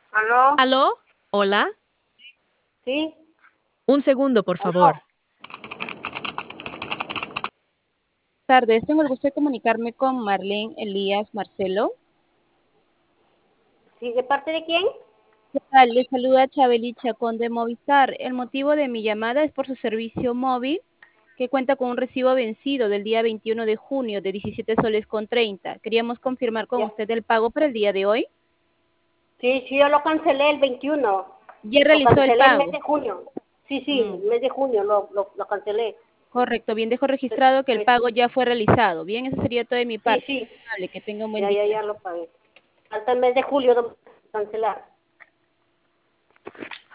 ¿Aló? ¿Aló? Hola. ¿Sí? Un segundo, por favor. ¿Aló? Tardes, tengo el gusto de comunicarme con Marlene Elías Marcelo. ¿Sí? ¿De parte de quién? ¿Qué tal? Le saluda Chabeli Chacón de Movistar. El motivo de mi llamada es por su servicio móvil, que cuenta con un recibo vencido del día 21 de junio de 17 soles con 30. Queríamos confirmar con Ya. usted el pago para el día de hoy. Sí, sí, yo lo cancelé el 21. ¿Ya Lo realizó el cancelé el mes pago? de junio. Sí, sí, Mm, el mes de junio lo cancelé. correcto, bien, dejo registrado que el Me- pago ya fue realizado. Bien, eso sería todo de mi Sí, parte. sí, Vale, que tenga un buen ya, ya, día. ya lo pagué. Hasta el mes de julio de cancelar.